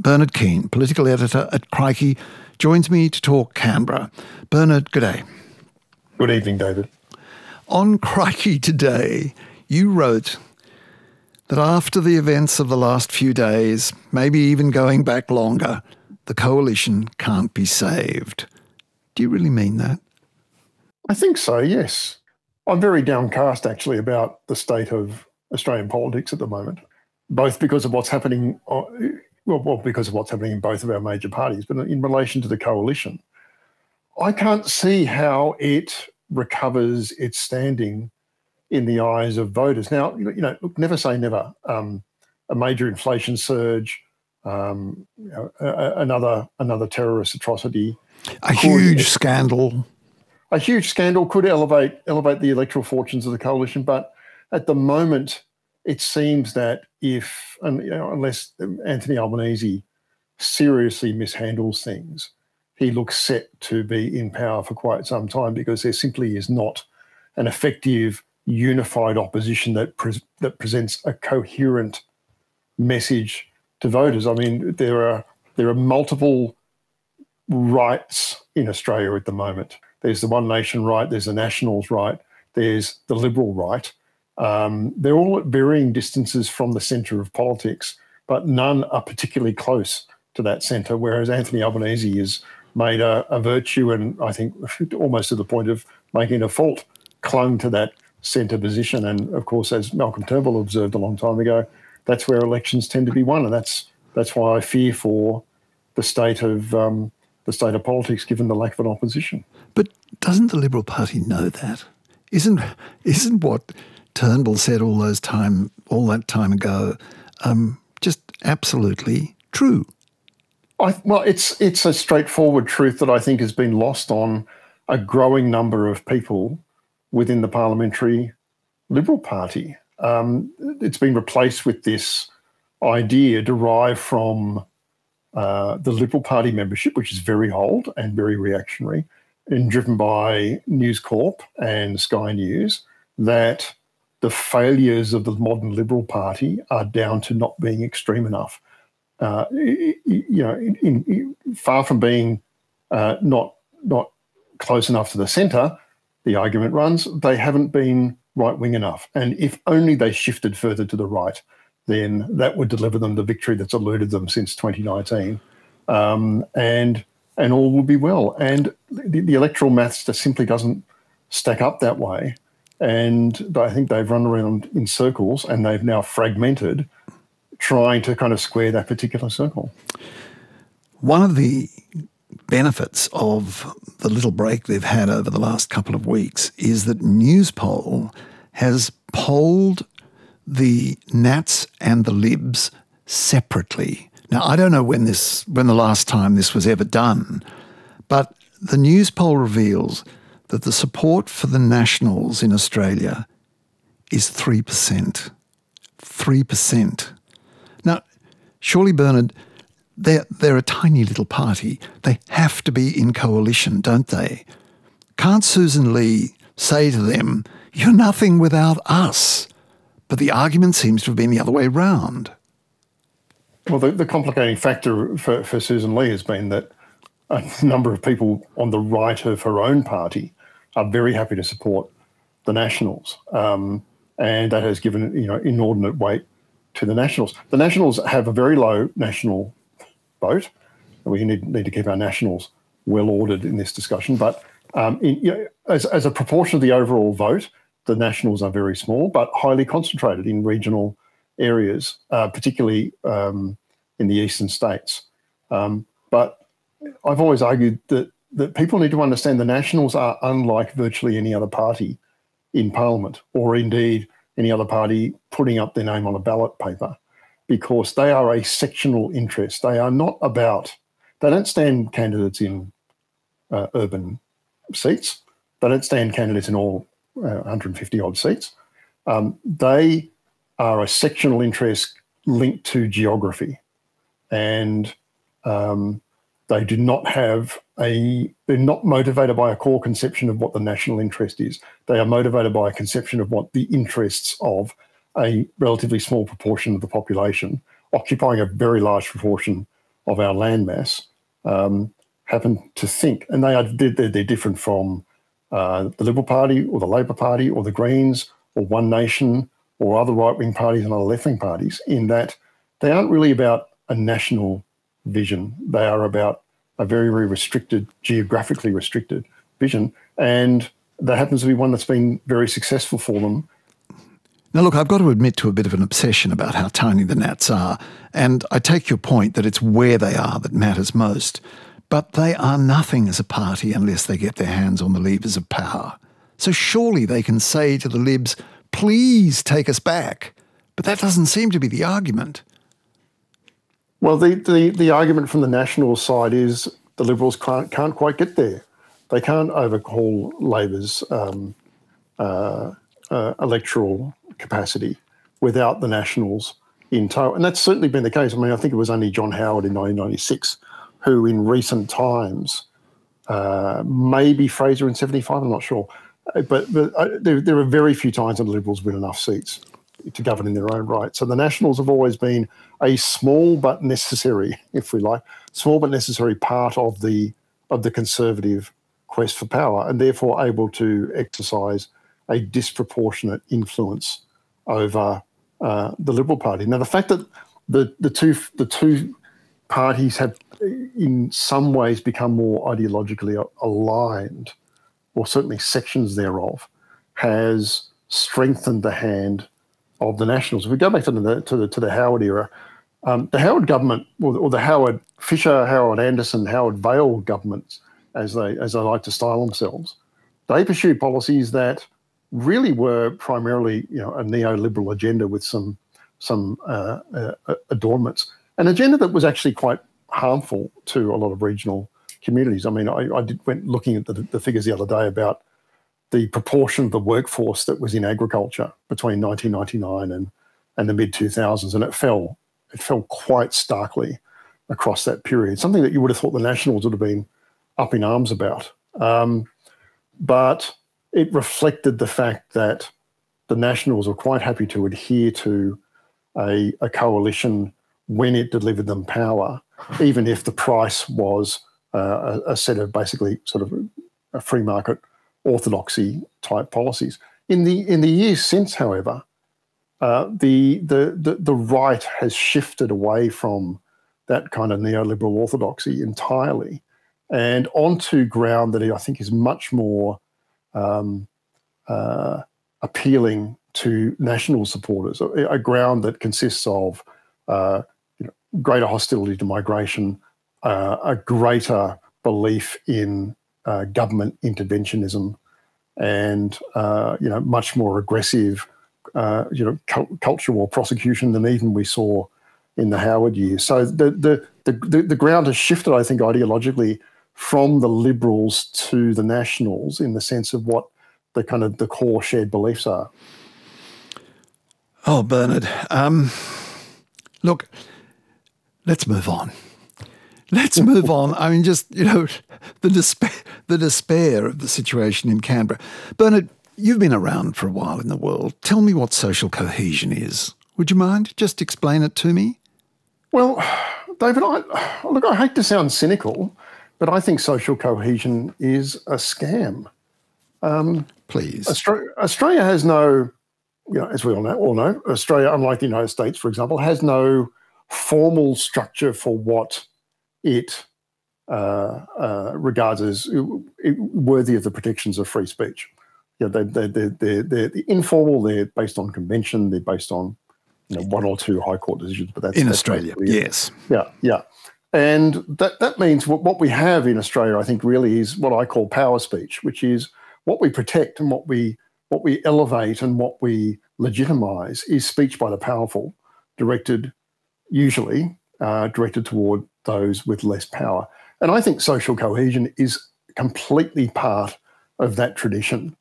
Bernard Keane, political editor at Crikey, joins me to talk Canberra. Bernard, good day. Good evening, David. On Crikey today, you wrote that after the events of the last few days, maybe even going back longer, the coalition can't be saved. Do you really mean that? I think so, yes. I'm very downcast, actually, about the state of Australian politics at the moment, both because of what's happening, because of what's happening in both of our major parties, but in relation to the coalition. I can't see how it recovers its standing in the eyes of voters. Now, look, never say never. A major inflation surge, another terrorist atrocity, a huge scandal could elevate the electoral fortunes of the coalition. But at the moment, it seems that unless Anthony Albanese seriously mishandles things, he looks set to be in power for quite some time, because there simply is not an effective, unified opposition that presents a coherent message to voters. I mean, there are multiple rights in Australia at the moment. There's the One Nation right, there's the Nationals right, there's the Liberal right. They're all at varying distances from the centre of politics, but none are particularly close to that centre, whereas Anthony Albanese has made a virtue, and I think almost to the point of making a fault, clung to that centre position. And of course, as Malcolm Turnbull observed a long time ago, that's where elections tend to be won, and that's why I fear for the state of politics, given the lack of an opposition. But doesn't the Liberal Party know that? Isn't what Turnbull said all that time ago just absolutely true? It's a straightforward truth that I think has been lost on a growing number of people within the parliamentary Liberal Party. It's been replaced with this idea derived from the Liberal Party membership, which is very old and very reactionary, and driven by News Corp and Sky News, that the failures of the modern Liberal Party are down to not being extreme enough. Far from being not close enough to the centre, the argument runs, they haven't been right-wing enough. And if only they shifted further to the right, then that would deliver them the victory that's eluded them since 2019. And all will be well. And the electoral maths just simply doesn't stack up that way. And I think they've run around in circles, and they've now fragmented, trying to kind of square that particular circle. One of the benefits of the little break they've had over the last couple of weeks is that Newspoll has polled the Nats and the Libs separately. Now, I don't know when the last time this was ever done, but the Newspoll reveals that the support for the Nationals in Australia is 3%. 3%. Now, surely, Bernard, they're a tiny little party. They have to be in coalition, don't they? Can't Susan Lee say to them, "You're nothing without us"? But the argument seems to have been the other way round. Well, the complicating factor for Susan Lee has been that a number of people on the right of her own party are very happy to support the Nationals, and that has given inordinate weight to the Nationals. The Nationals have a very low national vote. We need to keep our Nationals well ordered in this discussion. But as a proportion of the overall vote, the Nationals are very small, but highly concentrated in regional areas, particularly in the eastern states. But I've always argued that people need to understand the Nationals are unlike virtually any other party in Parliament, or indeed any other party putting up their name on a ballot paper, because they are a sectional interest. They don't stand candidates in urban seats. They don't stand candidates in all 150 odd seats. They are a sectional interest linked to geography, and they do not they're not motivated by a core conception of what the national interest is. They are motivated by a conception of what the interests of a relatively small proportion of the population, occupying a very large proportion of our landmass happen to think, and they're different from the Liberal Party or the Labor Party or the Greens or One Nation or other right-wing parties and other left-wing parties, in that they aren't really about a national vision. They are about a very, very restricted, geographically restricted vision, and that happens to be one that's been very successful for them. Now, look, I've got to admit to a bit of an obsession about how tiny the Nats are, and I take your point that it's where they are that matters most. But they are nothing as a party unless they get their hands on the levers of power. So surely they can say to the Libs, please take us back. But that doesn't seem to be the argument. Well, the argument from the National side is the Liberals can't quite get there. They can't overhaul Labor's electoral capacity without the Nationals in tow. And that's certainly been the case. I mean, I think it was only John Howard in 1996 who in recent times, maybe Fraser in 75, I'm not sure, but there are very few times when the Liberals win enough seats to govern in their own right. So the Nationals have always been a small but necessary, if we like, small but necessary part of the Conservative quest for power, and therefore able to exercise a disproportionate influence over the Liberal Party. Now, the fact that the two parties have in some ways become more ideologically aligned, or certainly sections thereof, has strengthened the hand of the Nationals. If we go back to the Howard era, the Howard government, or the Howard Fisher, Howard Anderson, Howard Vale governments, as they like to style themselves, they pursued policies that really were primarily, a neoliberal agenda with some adornments, an agenda that was actually quite harmful to a lot of regional communities. I mean, I went looking at the figures the other day about the proportion of the workforce that was in agriculture between 1999 and the mid-2000s, and it fell quite starkly across that period, something that you would have thought the Nationals would have been up in arms about. But it reflected the fact that the Nationals were quite happy to adhere to a coalition when it delivered them power, even if the price was a set of basically sort of a free market orthodoxy type policies. In the years since, however, the right has shifted away from that kind of neoliberal orthodoxy entirely and onto ground that I think is much more appealing to national supporters, a ground that consists of greater hostility to migration, a greater belief in government interventionism, and much more aggressive cultural prosecution than even we saw in the Howard years. So the ground has shifted, I think, ideologically from the Liberals to the Nationals in the sense of what the kind of the core shared beliefs are. Oh, Bernard, look, let's move on. Let's move on. I mean, just, the despair of the situation in Canberra. Bernard, you've been around for a while in the world. Tell me what social cohesion is. Would you mind? Just explain it to me. Well, David, I hate to sound cynical, but I think social cohesion is a scam. Please. Australia has no, as we all know, Australia, unlike the United States, for example, has no formal structure for what it regards as worthy of the protections of free speech. They're informal. They're based on convention. They're based on one or two high court decisions. But that's in Australia, yes, yeah. And that means what we have in Australia, I think, really is what I call power speech, which is what we protect and what we elevate and what we legitimise is speech by the powerful, usually directed toward those with less power. And I think social cohesion is completely part of that tradition.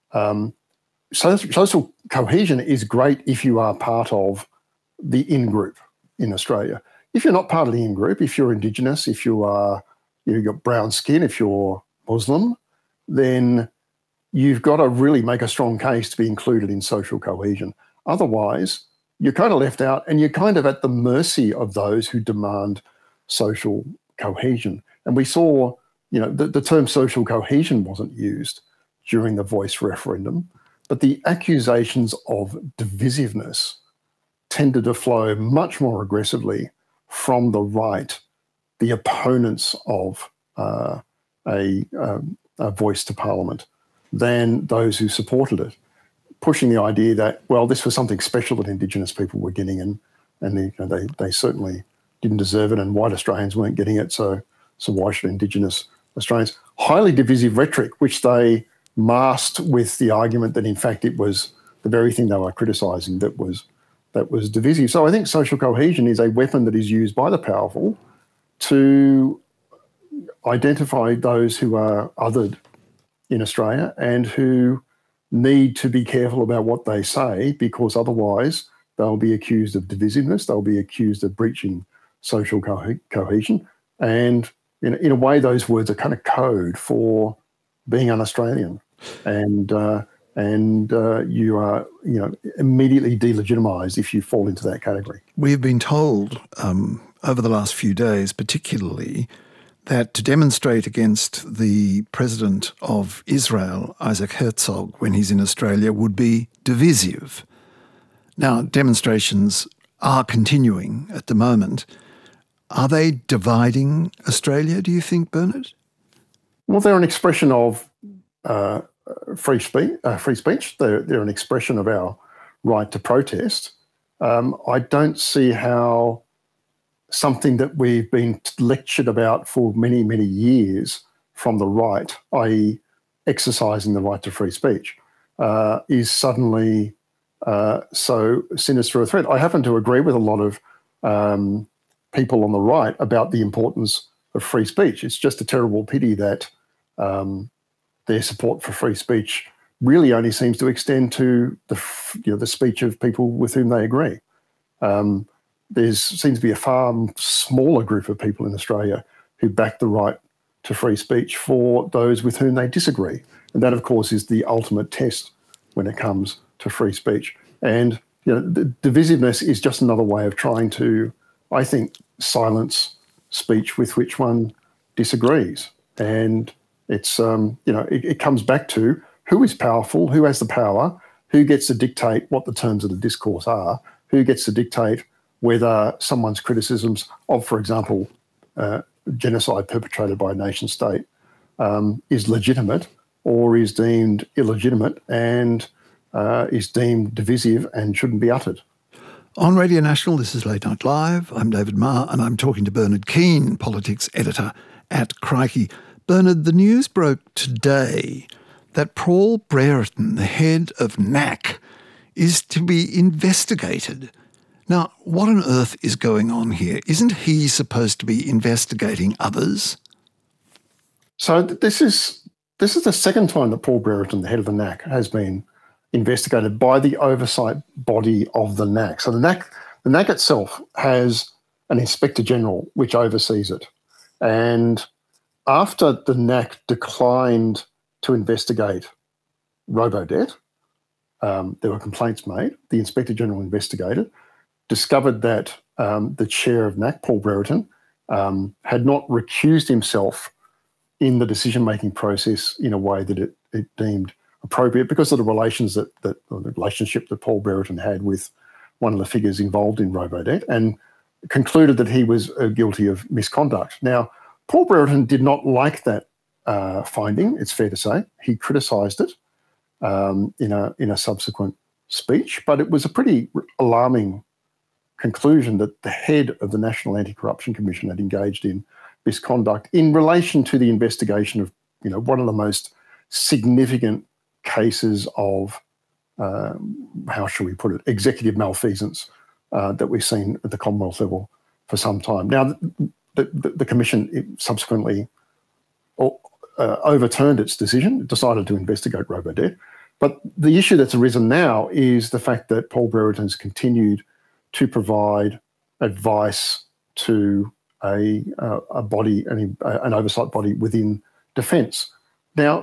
Social cohesion is great if you are part of the in-group in Australia. If you're not part of the in-group, if you're Indigenous, if you've got brown skin, if you're Muslim, then you've got to really make a strong case to be included in social cohesion. Otherwise, you're kind of left out and you're kind of at the mercy of those who demand social cohesion. And we saw, the term social cohesion wasn't used during the Voice referendum, but the accusations of divisiveness tended to flow much more aggressively from the right, the opponents of a voice to Parliament, than those who supported it, pushing the idea that, well, this was something special that Indigenous people were getting, and they certainly didn't deserve it, and white Australians weren't getting it, so why should Indigenous Australians? Highly divisive rhetoric, which they masked with the argument that, in fact, it was the very thing they were criticising that was divisive. So I think social cohesion is a weapon that is used by the powerful to identify those who are othered in Australia and who need to be careful about what they say, because otherwise they'll be accused of divisiveness, they'll be accused of breaching social cohesion. And in a way, those words are kind of code for being un-Australian. And you are, immediately delegitimised if you fall into that category. We've been told over the last few days, particularly, that to demonstrate against the president of Israel, Isaac Herzog, when he's in Australia, would be divisive. Now, demonstrations are continuing at the moment. Are they dividing Australia, do you think, Bernard? Well, they're an expression of free speech. They're an expression of our right to protest. I don't see how something that we've been lectured about for many, many years from the right, i.e. exercising the right to free speech, is suddenly so sinister a threat. I happen to agree with a lot of people on the right about the importance of free speech. It's just a terrible pity that their support for free speech really only seems to extend to the speech of people with whom they agree. There seems to be a far smaller group of people in Australia who back the right to free speech for those with whom they disagree. And that, of course, is the ultimate test when it comes to free speech. And the divisiveness is just another way of trying to, I think, silence speech with which one disagrees. And it's, it comes back to who is powerful, who has the power, who gets to dictate what the terms of the discourse are, who gets to dictate whether someone's criticisms of, for example, genocide perpetrated by a nation state is legitimate or is deemed illegitimate and is deemed divisive and shouldn't be uttered. On Radio National, this is Late Night Live. I'm David Marr and I'm talking to Bernard Keane, politics editor at Crikey. Bernard, the news broke today that Paul Brereton, the head of NAC, is to be investigated. Now, what on earth is going on here? Isn't he supposed to be investigating others? So this is the second time that Paul Brereton, the head of the NAC, has been investigated by the oversight body of the NAC. So the NAC itself has an Inspector General which oversees it. And after the NAC declined to investigate Robodebt, there were complaints made. The Inspector General investigated, discovered that the chair of NAC, Paul Brereton, had not recused himself in the decision-making process in a way that it deemed appropriate because of the relationship that Paul Brereton had with one of the figures involved in Robodebt, and concluded that he was guilty of misconduct. Now, Paul Brereton did not like that finding, it's fair to say. He criticised it in a subsequent speech, but it was a pretty alarming conclusion that the head of the National Anti-Corruption Commission had engaged in misconduct in relation to the investigation of one of the most significant cases of how shall we put it, executive malfeasance that we've seen at the Commonwealth level for some time. Now, the Commission subsequently overturned its decision, decided to investigate Robodebt. But the issue that's arisen now is the fact that Paul Brereton's continued to provide advice to a body, an oversight body within Defence. Now,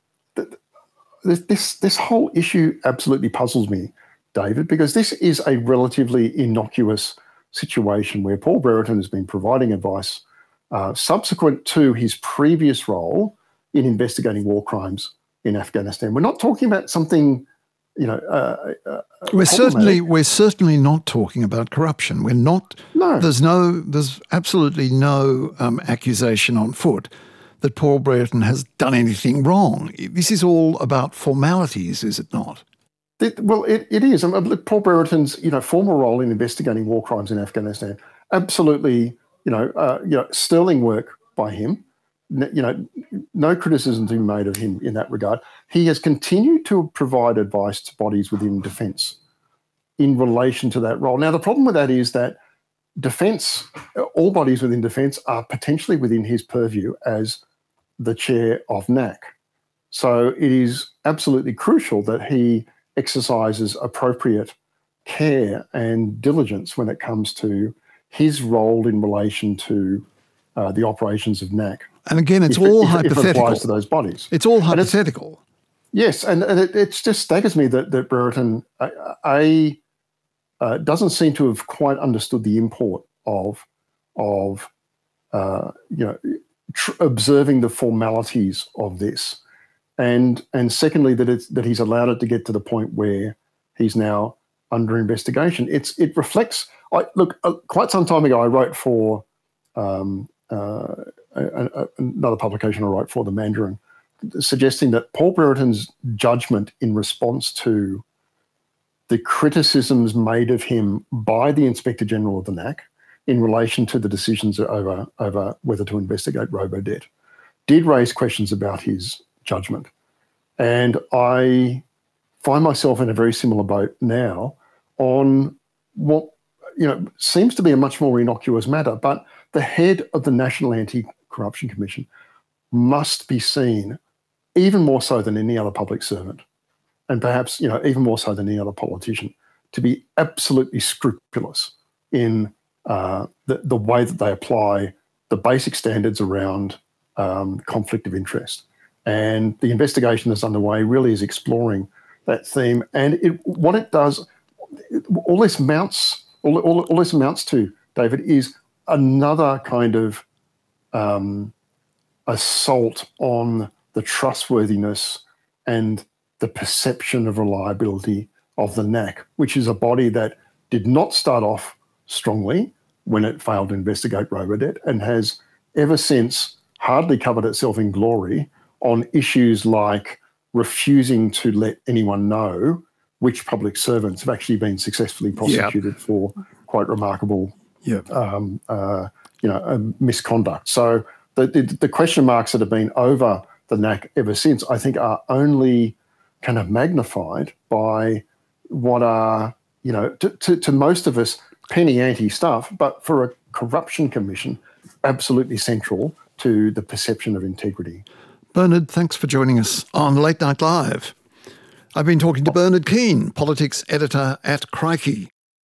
this whole issue absolutely puzzles me, David, because this is a relatively innocuous situation where Paul Brereton has been providing advice subsequent to his previous role in investigating war crimes in Afghanistan. We're not talking about something, we're certainly not talking about corruption. We're not. No. There's absolutely no accusation on foot that Paul Brereton has done anything wrong. This is all about formalities, is it not? It is. Paul Brereton's former role in investigating war crimes in Afghanistan, absolutely, sterling work by him. No criticism to be made of him in that regard. He has continued to provide advice to bodies within defence in relation to that role. Now, the problem with that is that defence, all bodies within defence are potentially within his purview as the chair of NAC. So it is absolutely crucial that he exercises appropriate care and diligence when it comes to his role in relation to the operations of NAC. And again, it's all hypothetical. If it applies to those bodies. It's all hypothetical. Yes, and it just staggers me that Brereton doesn't seem to have quite understood the import of observing the formalities of this, and secondly that he's allowed it to get to the point where he's now under investigation. It reflects. Quite some time ago, I wrote for another publication. I wrote for the Mandarin, suggesting that Paul Brereton's judgment in response to the criticisms made of him by the Inspector General of the NAC in relation to the decisions over whether to investigate Robodebt did raise questions about his judgment. And I find myself in a very similar boat now on what seems to be a much more innocuous matter, but the head of the National Anti-Corruption Commission must be seen, even more so than any other public servant, and perhaps even more so than any other politician, to be absolutely scrupulous in the way that they apply the basic standards around conflict of interest. And the investigation that's underway really is exploring that theme. And what it does, all this amounts to, David, is another kind of assault on the trustworthiness and the perception of reliability of the NAC, which is a body that did not start off strongly when it failed to investigate Robodebt and has ever since hardly covered itself in glory on issues like refusing to let anyone know which public servants have actually been successfully prosecuted for quite remarkable misconduct. So the question marks that have been over the NAC ever since, I think, are only kind of magnified by what are, to most of us, penny ante stuff, but for a corruption commission, absolutely central to the perception of integrity. Bernard, thanks for joining us on Late Night Live. I've been talking to Bernard Keane, politics editor at Crikey.